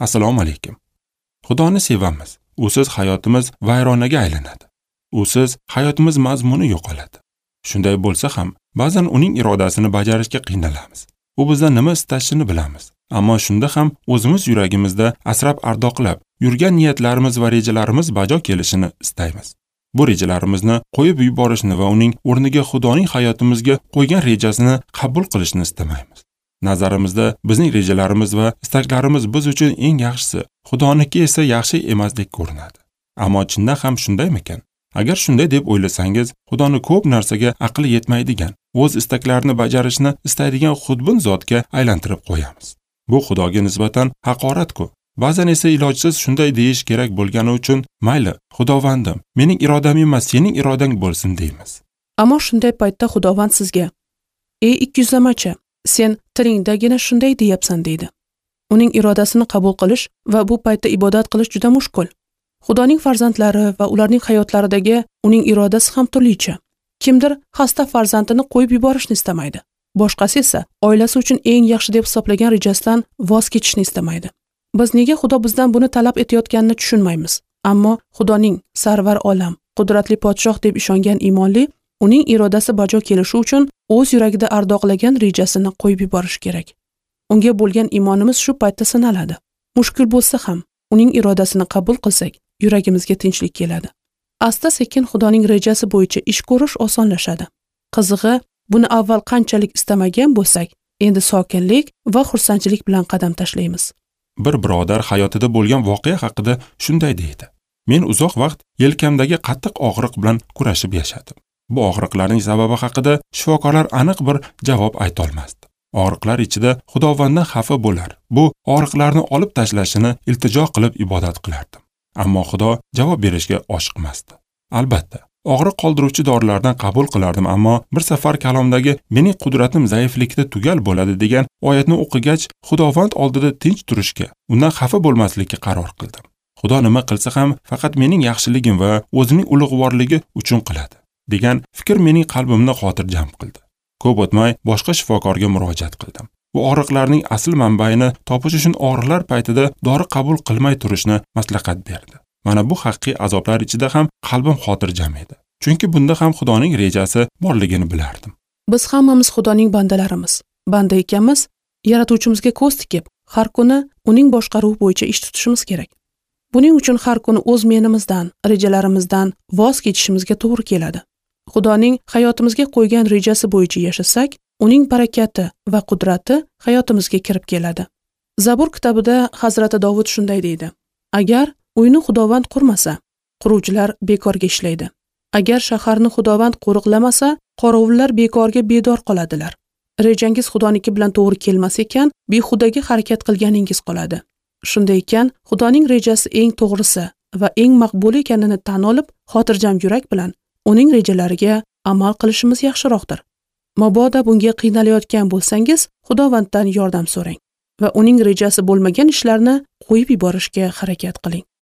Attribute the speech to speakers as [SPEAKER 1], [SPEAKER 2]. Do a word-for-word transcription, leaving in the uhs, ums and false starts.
[SPEAKER 1] Assalomu alaykum. Xudoni sevamiz. Usiz hayotimiz vayronaga aylanadi. Usiz hayotimiz mazmuni yo'qoladi. Shunday bo'lsa ham, ba'zan uning irodasini bajarishga qiynalamiz. U bizdan nima istashini bilamiz. Ammo shunda ham o'zimiz yuragimizda asrab ardoqlab yurgan niyatlarimiz va rejalarimiz bajo kelishini istaymiz. Bu rejalarimizni qo'yib yuborishni va uning o'rniga Xudoning hayotimizga qo'ygan rejasini qabul qilishni istamaymiz. Nazarimizda bizning rejalarimiz va istaklarimiz biz uchun eng yaxshisi, Xudoniki esa yaxshi emasdek ko'rinadi. Ammo chindan ham shundaymikan? Agar shunday deb o'ylasangiz, Xudoni ko'p narsaga aqli yetmaydigan, o'z istaklarini bajarishni istaydigan xudbin zotga aylantirib qo'yamiz. Bu Xudoga nisbatan haqorat-ku. Ba'zan esa ilojsiz shunday deyish kerak bo'lgani uchun, mayli, Xudovandim, mening irodam emas, sening irodang bo'lsin deymiz.
[SPEAKER 2] Ammo shunday paytda Xudovand sizga: "Ey ikkiyuzlamachi, sen tilingdagina shunday deyapsan" deydi. Uning irodasini qabul qilish va bu paytda ibodat qilish juda mushkul. Xudoning farzandlari va ularning hayotlaridagi uning irodasi ham turlicha. Kimdir xasta farzandini qo'yib yuborishni istamaydi. Boshqasi esa oilasi uchun eng yaxshi deb hisoblagan rejasidan voz kechishni istamaydi. Biz nega Xudo bizdan buni talab etayotganini tushunmaymiz. Ammo Xudoning sarvar olam, qudratli podshoh deb ishongan iymonli uning irodasi bajo kelishi uchun o'z yuragida ardoqlagan rejasini qo'yib yuborish kerak. Unga bo'lgan iymonimiz shu paytda sinaladi. Mushkul bo'lsa ham uning irodasini qabul qilsak, yuragimizga tinchlik keladi. Asta-sekin Xudoning rejasi bo'yicha ish ko'rish osonlashadi. Qizig'i, buni avval qanchalik istamagan bo'lsak, endi sokinlik va xursandchilik bilan qadam tashlaymiz.
[SPEAKER 1] Bir birodar hayotida bo'lgan voqea haqida shunday deydi: "Men uzoq vaqt yelkamdagi qattiq og'riq bilan kurashib yashadim. Bu og'riqlarning sababi haqida shifokorlar aniq bir javob ayta olmasdi. Og'riqlar ichida Xudovanddan xafa bo'lar, bu og'riqlarni olib tashlashini iltijo qilib ibodat qilardim. Ammo Xudo javob berishga oshiqmasdi. Albatta, og'riq qoldiruvchi dorilardan qabul qilardim, ammo bir safar kalomdagi mening qudratim zaiflikda tugal bo'ladi degan oyatni o'qigach, Xudovand oldida tinch turishga, undan xafa bo'lmaslikka qaror qildim. Xudo nima qilsa ham faqat mening yaxshiligim va o'zining ulug'vorligi uchun qiladi degan fikr mening qalbimni xotirjam qildi. Ko'p o'tmay boshqa shifokorga murojaat qildim. Bu og'riqlarning asl manbaini topish uchun og'riqlar paytida dori qabul qilmay turishni maslahat berdi. Mana bu haqiqiy azoblar ichida ham qalbim xotirjam edi. Chunki bunda ham Xudoning rejasi borligini bilardim.
[SPEAKER 2] Biz hammamiz Xudoning bandalarimiz. Banda ekanmiz, Yaratuvchimizga ko'z tikib, har kuni uning boshqaruvi bo'yicha ish tutishimiz kerak. Buning uchun har kuni o'z menimizdan, rejalarimizdan voz kechishimizga to'g'ri keladi. Xudoning hayotimizga qo'ygan rejasi bo'yicha yashasak, uning barakati va qudrati hayotimizga kirib keladi. Zabur kitobida Hazrati Dovud shunday deydi: "Agar uyni Xudovand qurmasa, quruvchilar bekorga ishlaydi. Agar shaharni Xudovand qo'riqlamasa, qorovullar bekorga bedor qoladilar." Rejangiz Xudoniki bilan to'g'ri kelmas ekan, behudaga harakat qilganingiz qoladi. Shunday ekan, Xudoning rejasi eng to'g'risi va eng maqbul ekanini tan olib, xotirjam yurak bilan uning rejalariga amal qilishimiz yaxshiroqdir. Mabodo bunga qiynalayotgan bo'lsangiz, Xudovanddan yordam so'rang va uning rejasi bo'lmagan ishlarni qo'yib yuborishga harakat qiling.